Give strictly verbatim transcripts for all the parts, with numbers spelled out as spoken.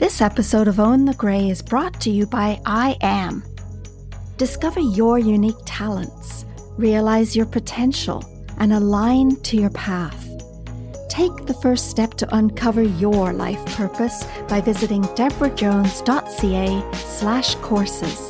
This episode of Own the Grey is brought to you by I Am. Discover your unique talents, realize your potential, and align to your path. Take the first step to uncover your life purpose by visiting deborahjones.ca slash courses.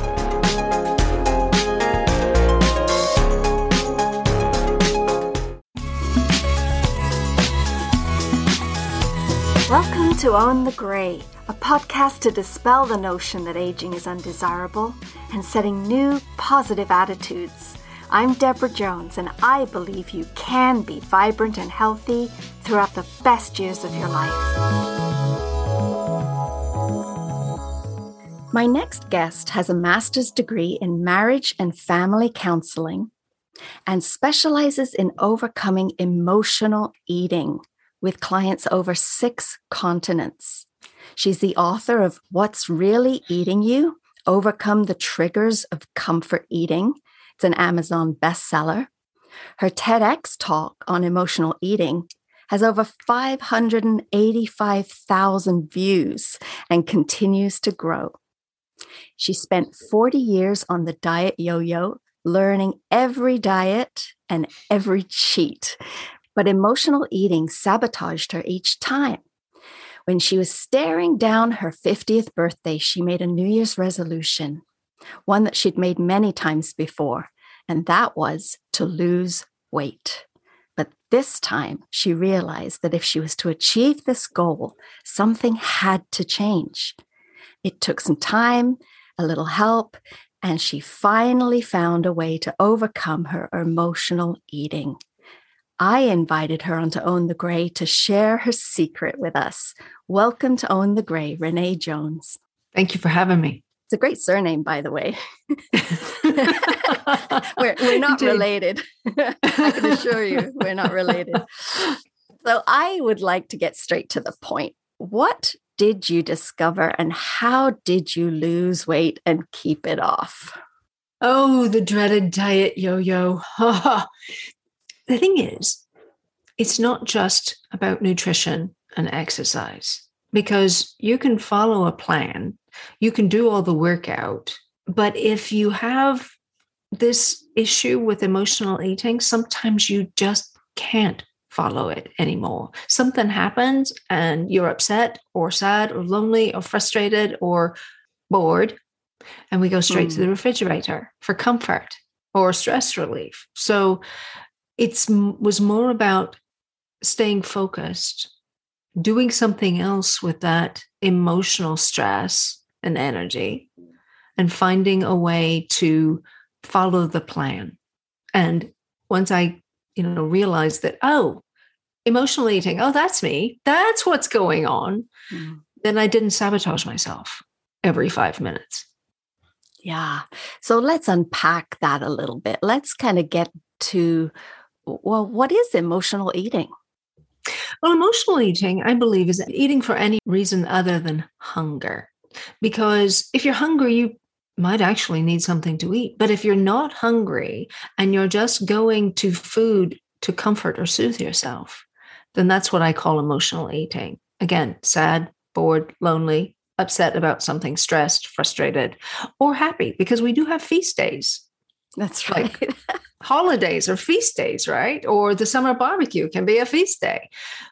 Welcome to Own the Grey, a podcast to dispel the notion that aging is undesirable and setting new, positive attitudes. I'm Deborah Jones, and I believe you can be vibrant and healthy throughout the best years of your life. My next guest has a master's degree in marriage and family counseling and specializes in overcoming emotional eating with clients over six continents. She's the author of What's Really Eating You? Overcome the Triggers of Comfort Eating. It's an Amazon bestseller. Her TEDx talk on emotional eating has over five hundred eighty-five thousand views and continues to grow. She spent forty years on the diet yo-yo, learning every diet and every cheat. But emotional eating sabotaged her each time. When she was staring down her fiftieth birthday, she made a New Year's resolution, one that she'd made many times before, and that was to lose weight. But this time, she realized that if she was to achieve this goal, something had to change. It took some time, a little help, and she finally found a way to overcome her emotional eating. I invited her onto Own the Grey to share her secret with us. Welcome to Own the Grey, Renee Jones. Thank you for having me. It's a great surname, by the way. we're, we're not Indeed. related. I can assure you, we're not related. So I would like to get straight to the point. What did you discover and how did you lose weight and keep it off? Oh, the dreaded diet yo-yo. The thing is, it's not just about nutrition and exercise, because you can follow a plan, you can do all the workout, but if you have this issue with emotional eating, sometimes you just can't follow it anymore. Something happens and you're upset or sad or lonely or frustrated or bored, and we go straight mm. to the refrigerator for comfort or stress relief. So it was more about staying focused, doing something else with that emotional stress and energy, and finding a way to follow the plan. And once I, you know, realized that, oh, emotional eating, oh, that's me, that's what's going on, mm. then I didn't sabotage myself every five minutes. Yeah. So let's unpack that a little bit. Let's kind of get to, well, what is emotional eating? Well, emotional eating, I believe, is eating for any reason other than hunger. Because if you're hungry, you might actually need something to eat. But if you're not hungry and you're just going to food to comfort or soothe yourself, then that's what I call emotional eating. Again, sad, bored, lonely, upset about something, stressed, frustrated, or happy, because we do have feast days. That's right. Like holidays or feast days, right? Or the summer barbecue can be a feast day.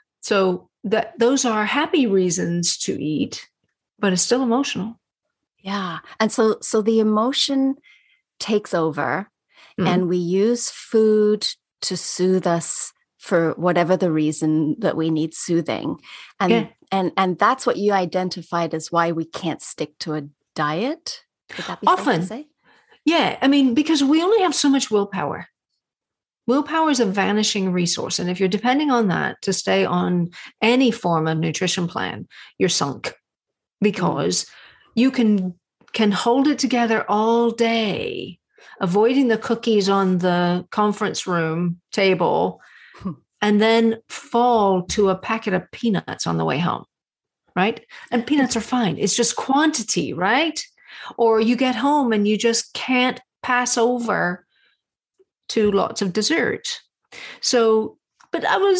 So that those are happy reasons to eat, but it's still emotional. Yeah. And so so the emotion takes over, mm-hmm. and we use food to soothe us for whatever the reason that we need soothing. And yeah. and and that's what you identified as why we can't stick to a diet. Could that be Often. safe to say? Yeah, I mean, because we only have so much willpower. Willpower is a vanishing resource. And if you're depending on that to stay on any form of nutrition plan, you're sunk, because you can, can hold it together all day, avoiding the cookies on the conference room table, and then fall to a packet of peanuts on the way home, right? And peanuts are fine. It's just quantity, right? Or you get home and you just can't pass over to lots of dessert. So, but I was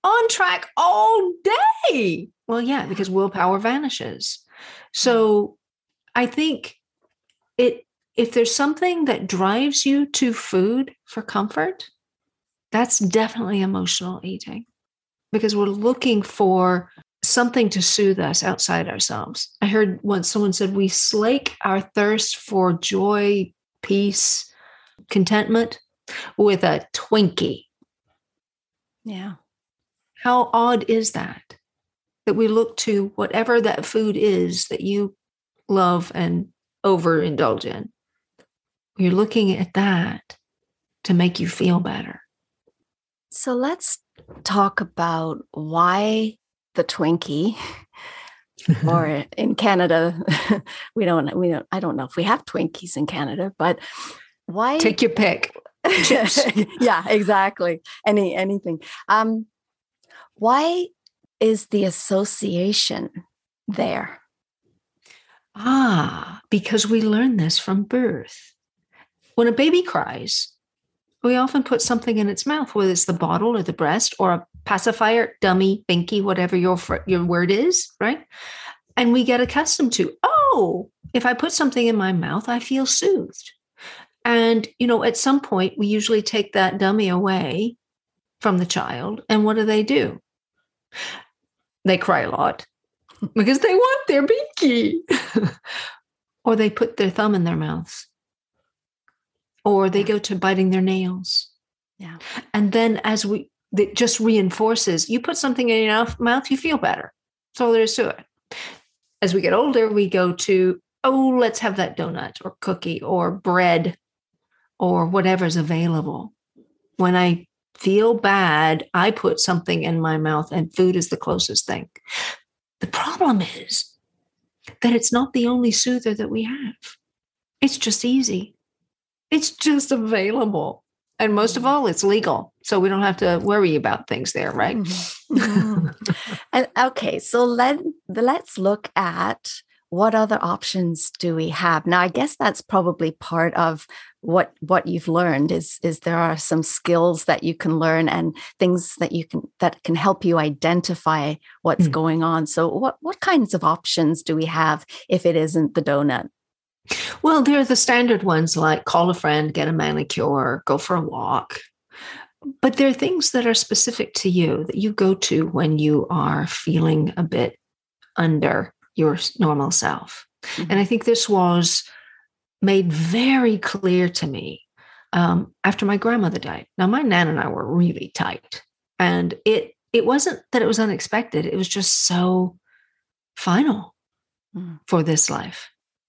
on track all day. Well, yeah, because willpower vanishes. So I think it if there's something that drives you to food for comfort, that's definitely emotional eating, because we're looking for something to soothe us outside ourselves. I heard once someone said we slake our thirst for joy, peace, contentment with a Twinkie. Yeah. How odd is that? That we look to whatever that food is that you love and overindulge in. You're looking at that to make you feel better. So let's talk about why the Twinkie, or in Canada, we don't, we don't, I don't know if we have Twinkies in Canada, but why? Take your pick. Chips. Yeah, exactly. Any, anything. Um, why is the association there? Ah, because we learn this from birth. When a baby cries, we often put something in its mouth, whether it's the bottle or the breast or a pacifier, dummy, binky, whatever your your word is, right? And we get accustomed to, oh, if I put something in my mouth, I feel soothed. And, you know, at some point, we usually take that dummy away from the child. And what do they do? They cry a lot because they want their binky. Or they put their thumb in their mouths. Or they go to biting their nails. Yeah. And then as we, it just reinforces, you put something in your mouth, you feel better. That's all there is to it. As we get older, we go to, oh, let's have that donut or cookie or bread or whatever's available. When I feel bad, I put something in my mouth, and food is the closest thing. The problem is that it's not the only soother that we have. It's just easy. It's just available. And most of all, it's legal. So we don't have to worry about things there, right? Mm-hmm. Mm-hmm. And okay, so let, let's look at what other options do we have. Now, I guess that's probably part of what what you've learned is, is there are some skills that you can learn and things that you can that can help you identify what's mm. going on. So what, what kinds of options do we have if it isn't the donut? Well, there are the standard ones like call a friend, get a manicure, go for a walk. But there are things that are specific to you that you go to when you are feeling a bit under your normal self. Mm-hmm. And I think this was made very clear to me um, after my grandmother died. Now, my Nan and I were really tight. And it it wasn't that it was unexpected. It was just so final mm. for this life.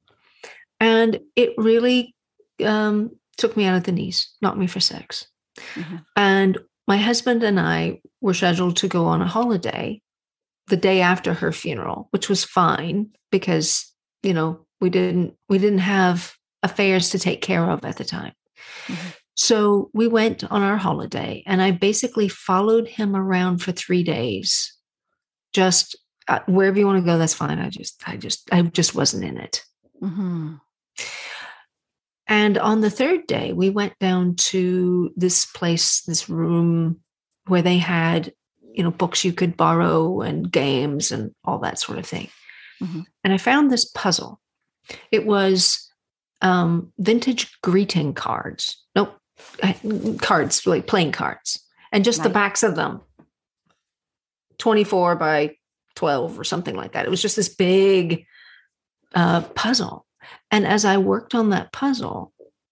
And it really um, took me out of the knees, knocked me for six. Mm-hmm. And my husband and I were scheduled to go on a holiday the day after her funeral, which was fine because, you know, we didn't we didn't have affairs to take care of at the time. Mm-hmm. So we went on our holiday, and I basically followed him around for three days. Just uh, wherever you want to go, that's fine. I just, I just, I just wasn't in it. Mm-hmm. And on the third day, we went down to this place, this room where they had, you know, books you could borrow and games and all that sort of thing. Mm-hmm. And I found this puzzle. It was um, vintage greeting cards. Nope, cards, like playing cards. And just right. the backs of them. twenty-four by twelve or something like that. It was just this big uh, puzzle. And as I worked on that puzzle,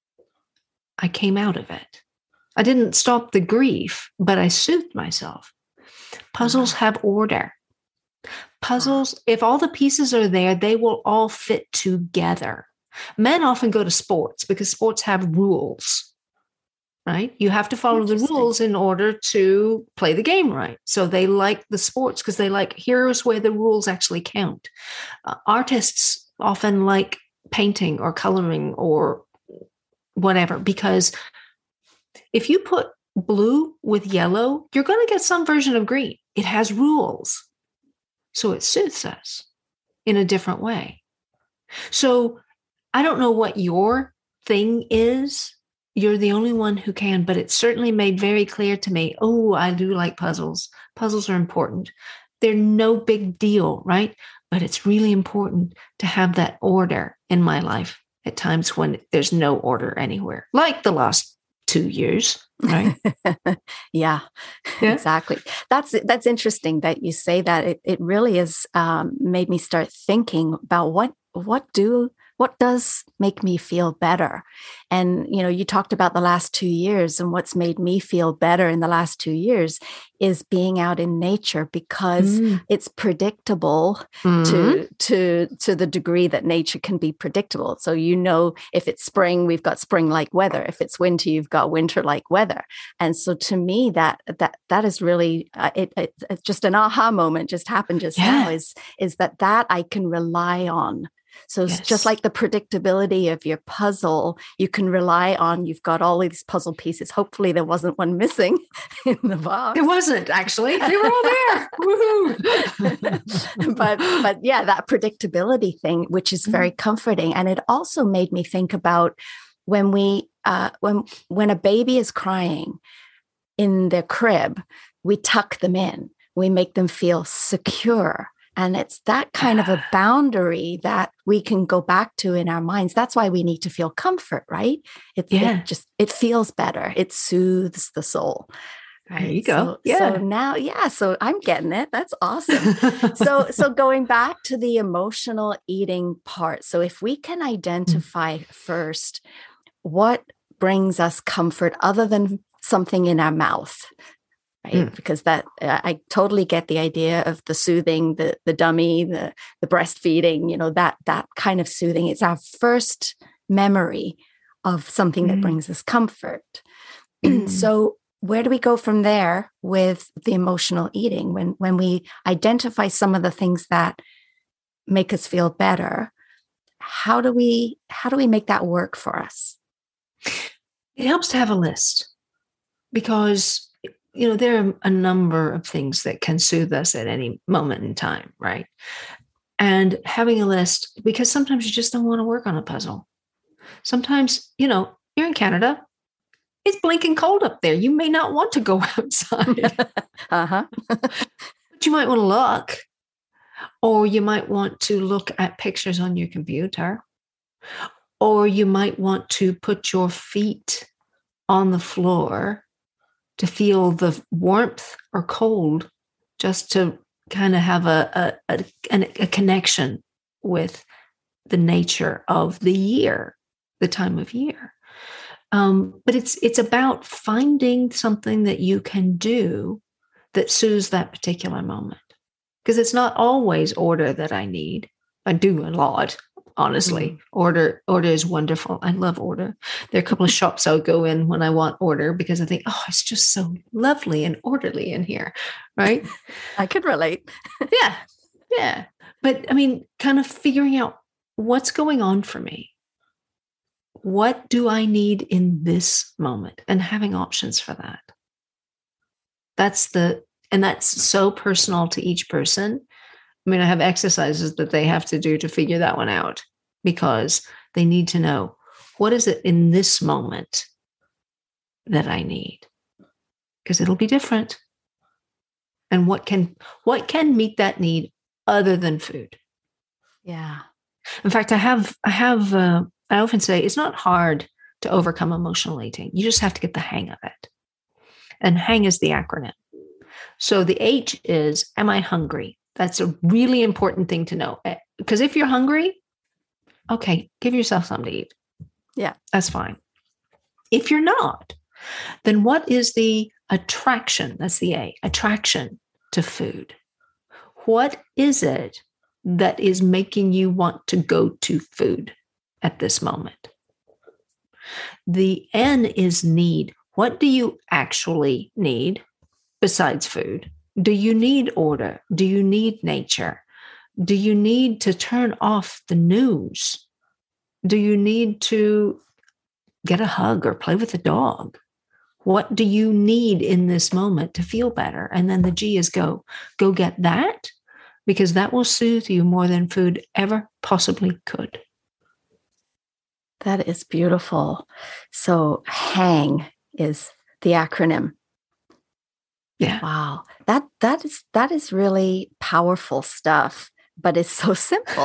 I came out of it. I didn't stop the grief, but I soothed myself. Puzzles have order. Puzzles, if all the pieces are there, they will all fit together. Men often go to sports because sports have rules, right? You have to follow the rules in order to play the game right. So they like the sports because they like, here's where the rules actually count. Uh, artists often like painting or coloring or whatever, because if you put blue with yellow, you're going to get some version of green. It has rules. So it soothes us in a different way. So I don't know what your thing is, you're the only one who can, but it certainly made very clear to me, oh, I do like puzzles. Puzzles are important. They're no big deal, right? But it's really important to have that order in my life at times when there's no order anywhere, like the last two years, right? yeah, yeah, exactly. That's that's interesting that you say that. It it really has um, made me start thinking about what what do what does make me feel better. And you know, you talked about the last two years, and what's made me feel better in the last two years is being out in nature, because mm. it's predictable mm. to to to the degree that nature can be predictable. So you know, if it's spring, we've got spring-like weather. If it's winter, you've got winter-like weather. And so to me, that that that is really uh, it, it. It's just an aha moment. Just happened just yeah. now. Is is that that I can rely on. So yes. just like the predictability of your puzzle, you can rely on, you've got all these puzzle pieces. Hopefully there wasn't one missing in the box. There wasn't, actually. They were all there. Woohoo! but, but yeah, that predictability thing, which is very mm. comforting. And it also made me think about when we, uh, when, when a baby is crying in their crib, we tuck them in, we make them feel secure. And it's that kind of a boundary that we can go back to in our minds. That's why we need to feel comfort, right? It, yeah. it just, it feels better. It soothes the soul. Right? There you go. So, yeah. so now, yeah, so I'm getting it. That's awesome. so, so going back to the emotional eating part. So if we can identify mm. first what brings us comfort other than something in our mouth, right? Mm. Because that uh, I totally get the idea of the soothing, the the dummy, the the breastfeeding, you know, that that kind of soothing. It's our first memory of something mm. that brings us comfort. Mm. So where do we go from there with the emotional eating? When when we identify some of the things that make us feel better, how do we how do we make that work for us? It helps to have a list, because you know, there are a number of things that can soothe us at any moment in time, right? And having a list, because sometimes you just don't want to work on a puzzle. Sometimes, you know, you're in Canada, it's blinking cold up there. You may not want to go outside. uh-huh. But you might want to look, or you might want to look at pictures on your computer, or you might want to put your feet on the floor to feel the warmth or cold, just to kind of have a, a, a, a connection with the nature of the year, the time of year. Um, but it's it's about finding something that you can do that soothes that particular moment. Because it's not always order that I need. I do a lot. Honestly, mm. order order is wonderful. I love order. There are a couple of shops I'll go in when I want order, because I think, oh, it's just so lovely and orderly in here, right? I could relate. yeah, yeah. But I mean, kind of figuring out what's going on for me. What do I need in this moment? And having options for that. That's the, and that's so personal to each person. I mean, I have exercises that they have to do to figure that one out, because they need to know, what is it in this moment that I need? Because it'll be different. And what can what can meet that need other than food? Yeah. In fact, I have I have uh, I often say it's not hard to overcome emotional eating. You just have to get the hang of it. And hang is the acronym. So the H is, am I hungry? That's a really important thing to know, because if you're hungry, okay, give yourself something to eat. Yeah, that's fine. If you're not, then what is the attraction? That's the A, attraction to food. What is it that is making you want to go to food at this moment? The N is need. What do you actually need besides food? Do you need order? Do you need nature? Do you need to turn off the news? Do you need to get a hug or play with a dog? What do you need in this moment to feel better? And then the G is go. Go get that, because that will soothe you more than food ever possibly could. That is beautiful. So HANG is the acronym. Yeah. Wow. That that is that is really powerful stuff, but it's so simple.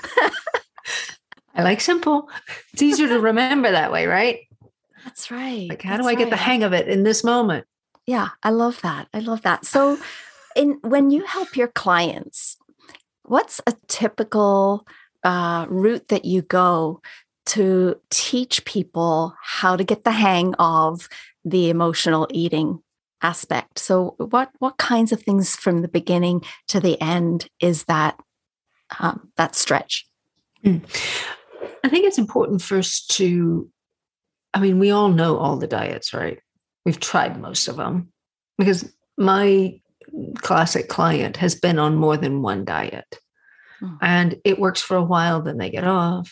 I like simple. It's easier to remember that way, right? That's right. Like, how That's do I get the right. hang of it in this moment? Yeah, I love that. I love that. So in when you help your clients, what's a typical uh, route that you go to teach people how to get the hang of the emotional eating aspect? So, what what kinds of things from the beginning to the end is that um, that stretch? Mm. I think it's important first to, I mean, we all know all the diets, right? We've tried most of them because my classic client has been on more than one diet. And it works for a while, then they get off.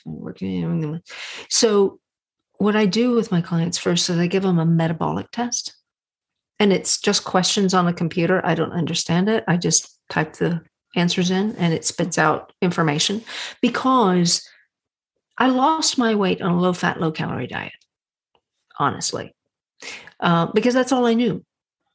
So what I do with my clients first is I give them a metabolic test. And it's just questions on a computer. I don't understand it. I just type the answers in and it spits out information, because I lost my weight on a low fat, low calorie diet, honestly, uh, because that's all I knew.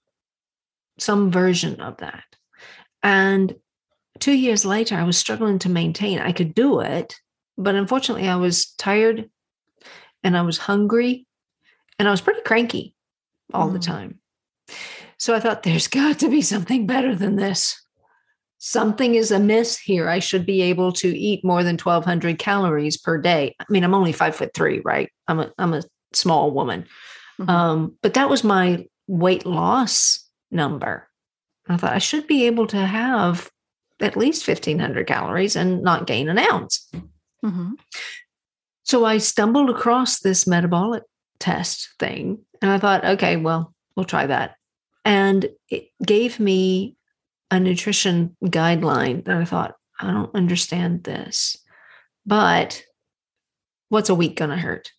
Some version of that. And two years later, I was struggling to maintain. I could do it, but unfortunately, I was tired and I was hungry and I was pretty cranky all mm. the time. So I thought, there's got to be something better than this. Something is amiss here. I should be able to eat more than twelve hundred calories per day. I mean, I'm only five foot three, right? I'm a, I'm a small woman. Mm-hmm. Um, but that was my weight loss number. I thought I should be able to have at least fifteen hundred calories and not gain an ounce. Mm-hmm. So I stumbled across this metabolic test thing and I thought, okay, well, we'll try that. And it gave me a nutrition guideline that I thought, I don't understand this, but what's a week going to hurt?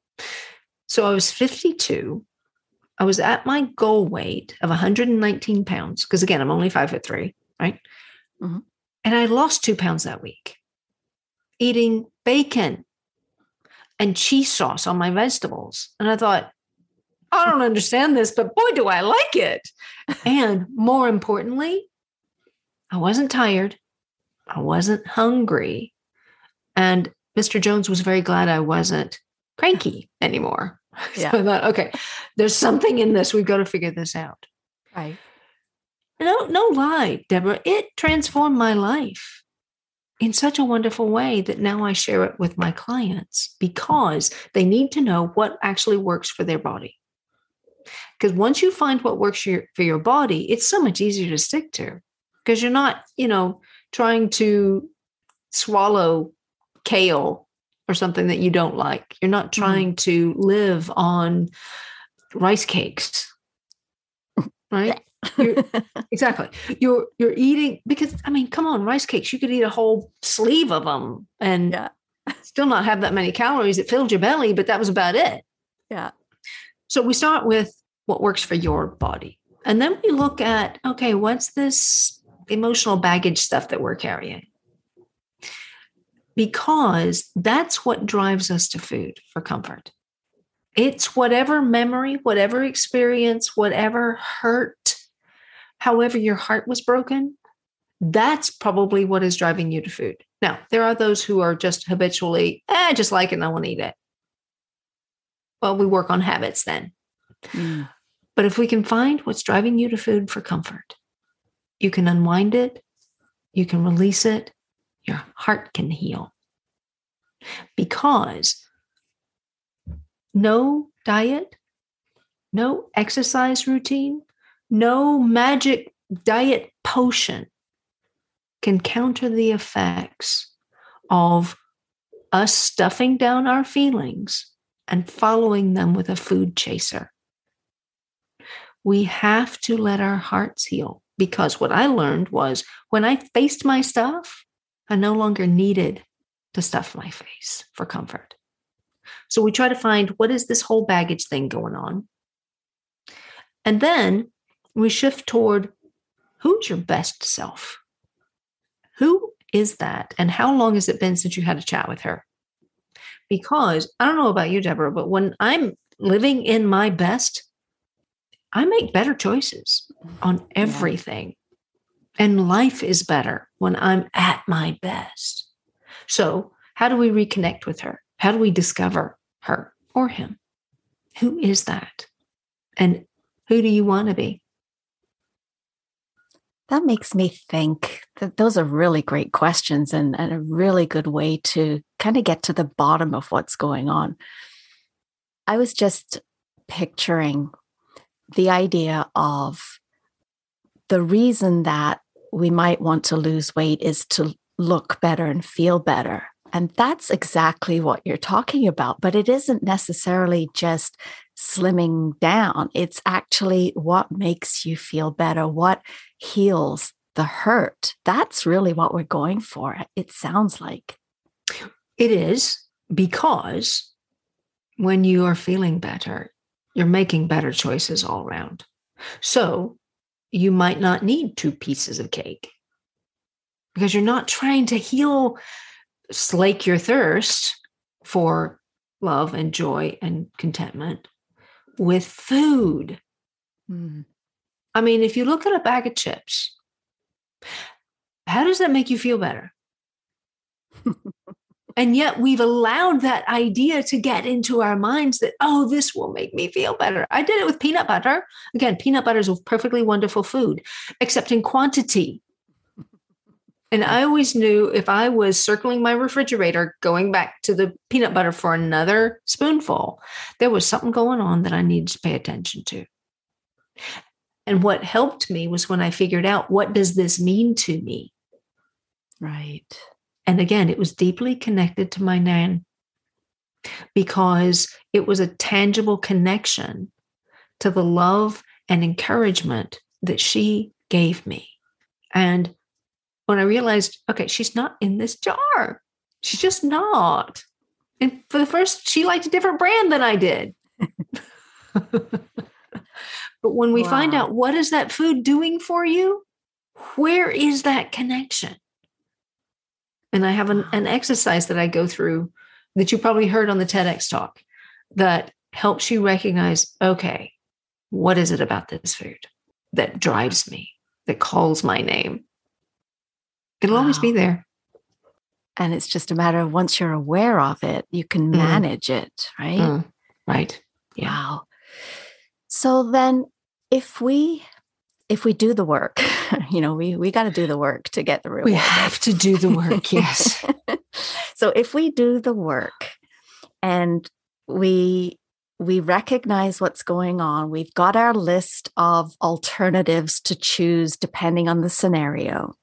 So I was fifty-two. I was at my goal weight of one hundred nineteen pounds. Because again, I'm only five foot three, right? Mm-hmm. And I lost two pounds that week eating bacon and cheese sauce on my vegetables. And I thought, I don't understand this, but boy, do I like it. And more importantly, I wasn't tired. I wasn't hungry. And Mister Jones was very glad I wasn't cranky anymore. Yeah. So I thought, okay, there's something in this. We've got to figure this out. Right. No, no lie, Deborah. It transformed my life in such a wonderful way that now I share it with my clients because they need to know what actually works for their body. Because once you find what works for your, for your body, it's so much easier to stick to because you're not, you know, trying to swallow kale or something that you don't like. You're not trying mm-hmm. to live on rice cakes, right? You're, exactly. You're you're eating because I mean, come on, rice cakes. You could eat a whole sleeve of them and yeah. still not have that many calories. It filled your belly, but that was about it. Yeah. So we start with what works for your body, and then we look at okay, what's this emotional baggage stuff that we're carrying? Because that's what drives us to food for comfort. It's whatever memory, whatever experience, whatever hurt, however your heart was broken, that's probably what is driving you to food. Now, there are those who are just habitually, eh, I just like it and I want to eat it. Well, we work on habits then. Mm. But if we can find what's driving you to food for comfort, you can unwind it, you can release it, your heart can heal. Because no diet, no exercise routine, no magic diet potion can counter the effects of us stuffing down our feelings and following them with a food chaser. We have to let our hearts heal because what I learned was when I faced my stuff, I no longer needed to stuff my face for comfort. So we try to find what is this whole baggage thing going on? And then we shift toward who's your best self? Who is that? And how long has it been since you had a chat with her? because I don't know about you, Deborah, but when I'm living in my best, I make better choices on everything. Yeah. And life is better when I'm at my best. So how do we reconnect with her? How do we discover her or him? Who is that? And who do you want to be? That makes me think that those are really great questions and, and a really good way to kind of get to the bottom of what's going on. I was just picturing the idea of the reason that we might want to lose weight is to look better and feel better. And that's exactly what you're talking about. But it isn't necessarily just slimming down. It's actually what makes you feel better, what heals the hurt. That's really what we're going for, it sounds like. It is, because when you are feeling better, you're making better choices all around. So you might not need two pieces of cake because you're not trying to heal, slake your thirst for love and joy and contentment with food. Mm. I mean, if you look at a bag of chips, how does that make you feel better? And yet we've allowed that idea to get into our minds that, oh, this will make me feel better. I did it with peanut butter. Again, peanut butter is a perfectly wonderful food, except in quantity. And I always knew if I was circling my refrigerator, going back to the peanut butter for another spoonful, there was something going on that I needed to pay attention to. And what helped me was when I figured out, what does this mean to me? Right. And again, it was deeply connected to my nan, because it was a tangible connection to the love and encouragement that she gave me. And when I realized, okay, she's not in this jar. She's just not. And for the first, she liked a different brand than I did. But when we wow. find out, what is that food doing for you? Where is that connection? And I have an, an exercise that I go through that you probably heard on the TEDx talk that helps you recognize, okay, what is it about this food that drives me, that calls my name? It'll wow. always be there. And it's just a matter of, once you're aware of it, you can manage mm. it, right? Mm. Right. Yeah. Wow. So then if we if we do the work, you know, we, we got to do the work to get the reward. We have to do the work, yes. So if we do the work and we we recognize what's going on, we've got our list of alternatives to choose depending on the scenario.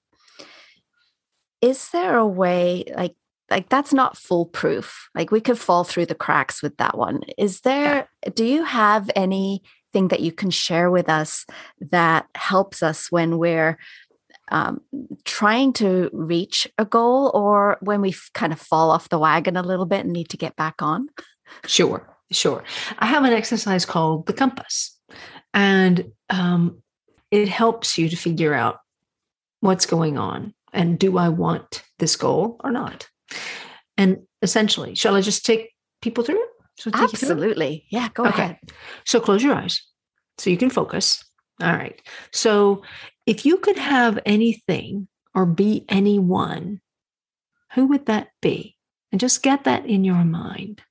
Is there a way, like, like that's not foolproof? Like, we could fall through the cracks with that one. Is there, yeah. do you have anything that you can share with us that helps us when we're um, trying to reach a goal, or when we kind of fall off the wagon a little bit and need to get back on? Sure, sure. I have an exercise called the compass, and um, it helps you to figure out what's going on. And do I want this goal or not? And essentially, shall I just take people through it? Absolutely. Through it? Yeah, go okay. ahead. So close your eyes so you can focus. All right. So if you could have anything or be anyone, who would that be? And just get that in your mind.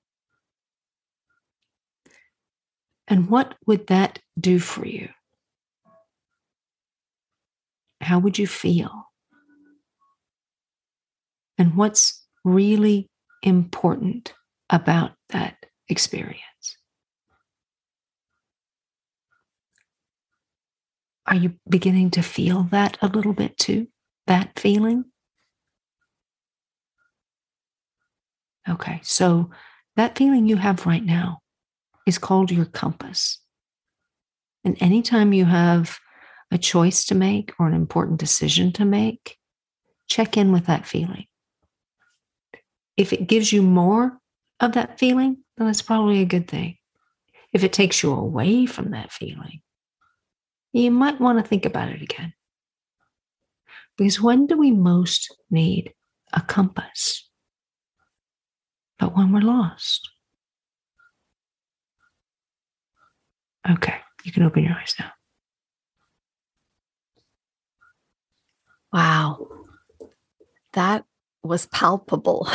And what would that do for you? How would you feel? And what's really important about that experience? Are you beginning to feel that a little bit too? That feeling? Okay, so that feeling you have right now is called your compass. And anytime you have a choice to make or an important decision to make, check in with that feeling. If it gives you more of that feeling, then that's probably a good thing. If it takes you away from that feeling, you might want to think about it again. Because when do we most need a compass? but when we're lost. Okay, you can open your eyes now. Wow. That was palpable.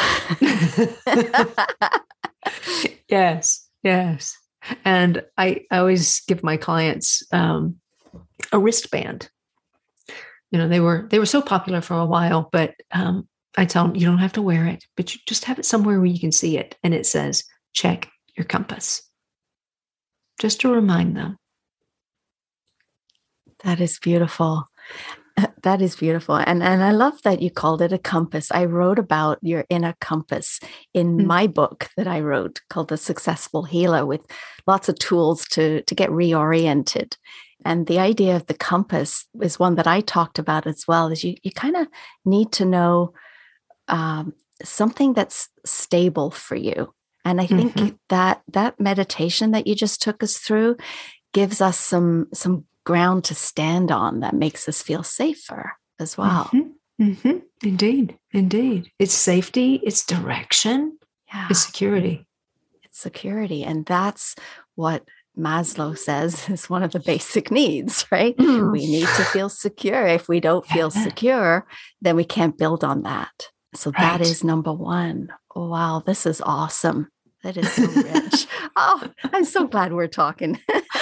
Yes, yes. And I, I always give my clients um, a wristband. You know, they were they were so popular for a while, but um, I tell them you don't have to wear it, but you just have it somewhere where you can see it. And it says, check your compass. Just to remind them. That is beautiful. That is beautiful. And, and I love that you called it a compass. I wrote about your inner compass in mm. my book that I wrote called The Successful Healer, with lots of tools to, to get reoriented. And the idea of the compass is one that I talked about as well, is you, you kind of need to know um, something that's stable for you. And I think mm-hmm. that that meditation that you just took us through gives us some some ground to stand on that makes us feel safer as well. Mm-hmm. Mm-hmm. Indeed. Indeed. It's safety, it's direction, yeah. It's security. It's security. And that's what Maslow says is one of the basic needs, right? Mm. We need to feel secure. If we don't feel yeah. secure, then we can't build on that. So right. that is number one. Oh, wow. This is awesome. That is so rich. Oh, I'm so glad we're talking.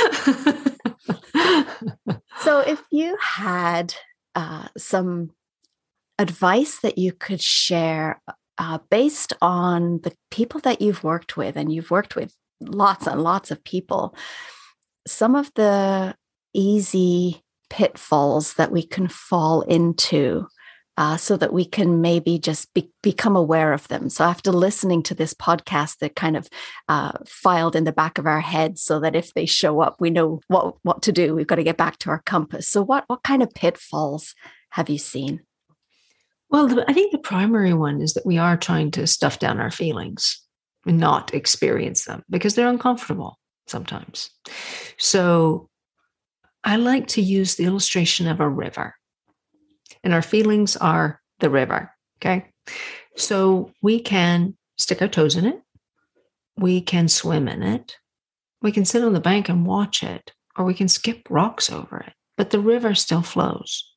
So if you had uh, some advice that you could share uh, based on the people that you've worked with, and you've worked with lots and lots of people, some of the easy pitfalls that we can fall into uh, so that we can maybe just be, become aware of them. So after listening to this podcast, they're kind of uh, filed in the back of our heads so that if they show up, we know what, what to do. We've got to get back to our compass. So what, what kind of pitfalls have you seen? Well, the, I think the primary one is that we are trying to stuff down our feelings and not experience them because they're uncomfortable sometimes. So I like to use the illustration of a river. And our feelings are the river, okay? So we can stick our toes in it. We can swim in it. We can sit on the bank and watch it, or we can skip rocks over it. But the river still flows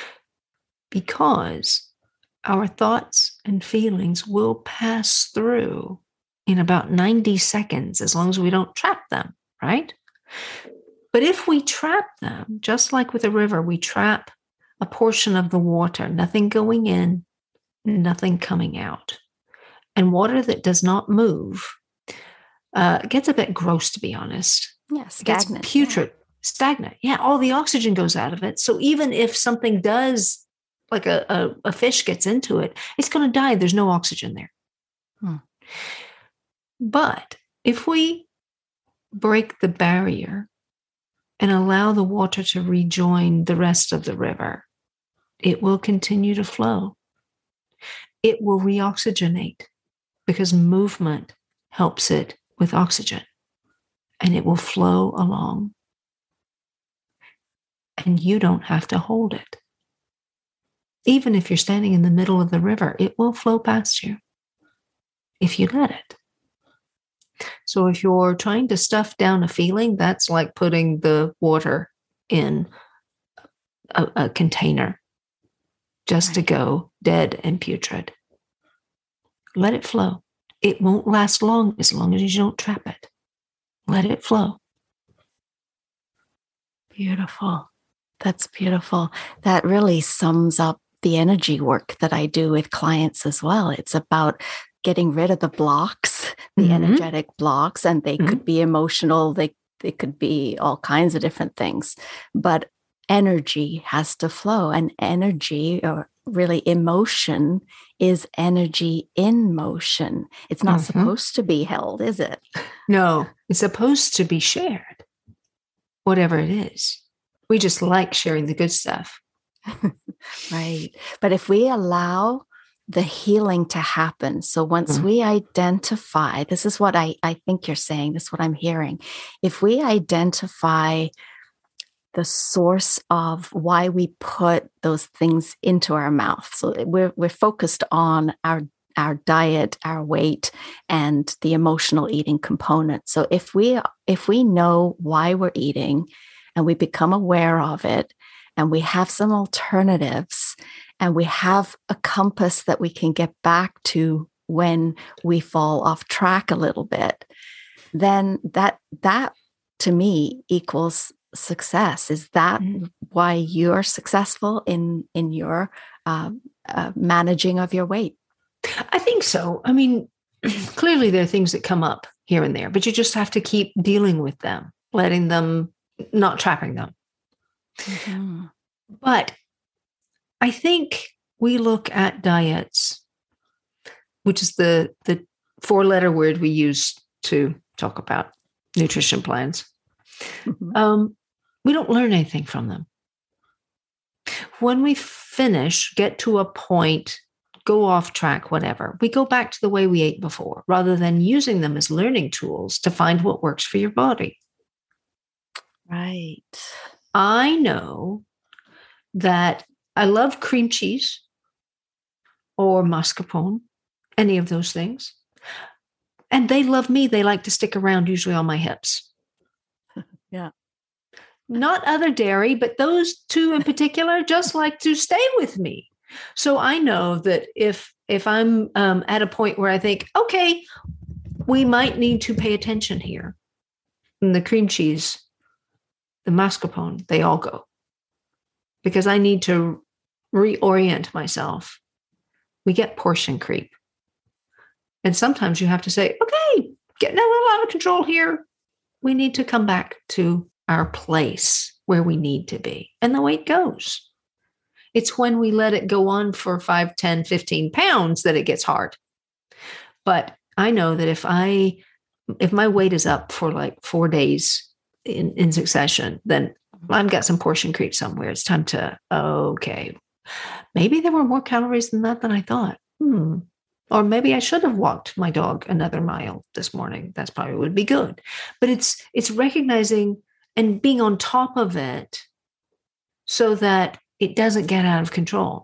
because our thoughts and feelings will pass through in about ninety seconds, as long as we don't trap them, right? But if we trap them, just like with a river, we trap a portion of the water, nothing going in, nothing coming out. And water that does not move uh, gets a bit gross, to be honest. Yeah, stagnant. It gets putrid, yeah. stagnant. Yeah, all the oxygen goes out of it. So even if something does, like a, a, a fish gets into it, it's going to die. There's no oxygen there. Hmm. But if we break the barrier and allow the water to rejoin the rest of the river, it will continue to flow. It will reoxygenate because movement helps it with oxygen, and it will flow along. And you don't have to hold it. Even if you're standing in the middle of the river, it will flow past you if you let it. So if you're trying to stuff down a feeling, that's like putting the water in a, a container just right. to go dead and putrid. Let it flow. It won't last long as long as you don't trap it. Let it flow. Beautiful. That's beautiful. That really sums up the energy work that I do with clients as well. It's about getting rid of the blocks, the mm-hmm. energetic blocks, and they mm-hmm. could be emotional. They, they could be all kinds of different things, but energy has to flow, and energy, or really emotion, is energy in motion. It's not mm-hmm. supposed to be held, is it? No, it's supposed to be shared, whatever it is. We just like sharing the good stuff. Right. But if we allow the healing to happen, so once mm-hmm. we identify, this is what I, I think you're saying, this is what I'm hearing. If we identify the source of why we put those things into our mouth, so we're we're focused on our our diet, our weight, and the emotional eating component. So if we if we know why we're eating and we become aware of it, and we have some alternatives, and we have a compass that we can get back to when we fall off track a little bit, then that that to me equals success. Is that mm-hmm. why you're successful in in your uh, uh, managing of your weight? I think so. I mean, clearly there are things that come up here and there, but you just have to keep dealing with them, letting them, not trapping them. Mm-hmm. But I think we look at diets, which is the, the four-letter word we use to talk about nutrition plans. Mm-hmm. Um, we don't learn anything from them. When we finish, get to a point, go off track, whatever, we go back to the way we ate before, rather than using them as learning tools to find what works for your body. Right. I know that I love cream cheese or mascarpone, any of those things. And they love me. They like to stick around, usually on my hips. Yeah. Not other dairy, but those two in particular just like to stay with me. So I know that if if I'm um, at a point where I think, okay, we might need to pay attention here, and the cream cheese, the mascarpone, they all go. Because I need to reorient myself. We get portion creep. And sometimes you have to say, okay, getting a little out of control here. We need to come back to our place where we need to be. And the weight goes. It's when we let it go on for five, ten, fifteen pounds that it gets hard. But I know that if I, if my weight is up for like four days in, in succession, then I've got some portion creep somewhere. It's time to, okay, maybe there were more calories than that than I thought. Hmm. Or maybe I should have walked my dog another mile this morning. That's probably would be good. But it's it's recognizing and being on top of it so that it doesn't get out of control.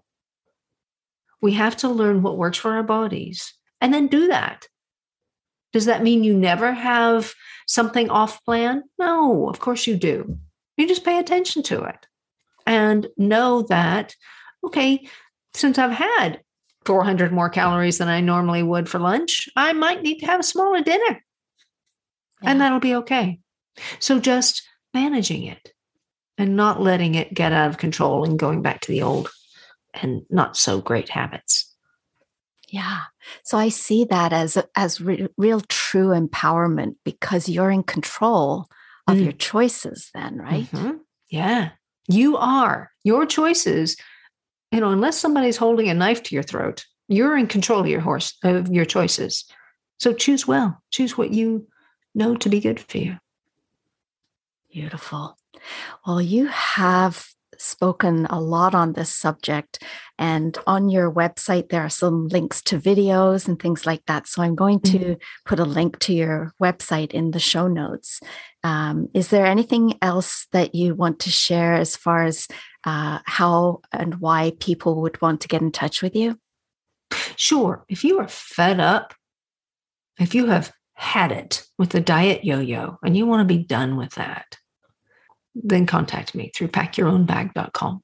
We have to learn what works for our bodies and then do that. Does that mean you never have something off plan? No, of course you do. You just pay attention to it and know that, okay, since I've had four hundred more calories than I normally would for lunch, I might need to have a smaller dinner. Yeah. And that'll be okay. So just managing it and not letting it get out of control and going back to the old and not so great habits. Yeah. So I see that as, as re- real true empowerment because you're in control of mm. your choices then, right? Mm-hmm. Yeah, you are. Your choices, you know, unless somebody's holding a knife to your throat, you're in control of your horse, of your choices. So choose well, choose what you know to be good for you. Beautiful. Well, you have spoken a lot on this subject, and on your website, there are some links to videos and things like that. So I'm going to mm-hmm. put a link to your website in the show notes. Um, is there anything else that you want to share as far as uh, how and why people would want to get in touch with you? Sure. If you are fed up, if you have had it with the diet yo-yo and you want to be done with that, then contact me through pack your own bag dot com.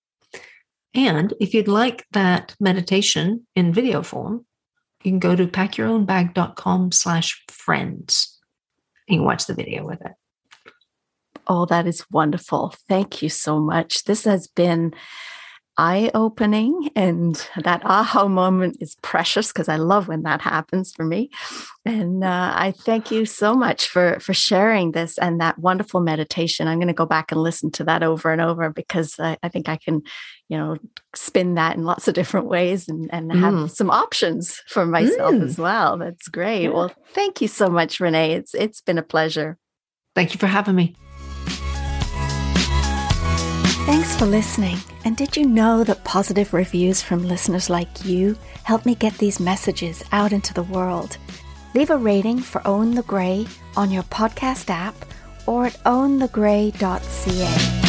And if you'd like that meditation in video form, you can go to pack your own bag dot com slash friends. You can watch the video with it. Oh, that is wonderful. Thank you so much. This has been eye-opening, and that aha moment is precious because I love when that happens for me. And uh, I thank you so much for for sharing this and that wonderful meditation. I'm going to go back and listen to that over and over because I, I think I can, you know, spin that in lots of different ways and, and mm. have some options for myself mm. as well. That's great. Yeah. Well, thank you so much, Renee. It's it's been a pleasure. Thank you for having me. Thanks for listening. And did you know that positive reviews from listeners like you help me get these messages out into the world? Leave a rating for Own the Grey on your podcast app or at own the grey dot c a.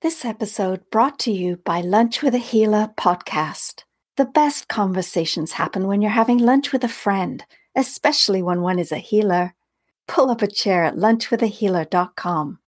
This episode brought to you by Lunch with a Healer podcast. The best conversations happen when you're having lunch with a friend, especially when one is a healer. Pull up a chair at lunch with a healer dot com.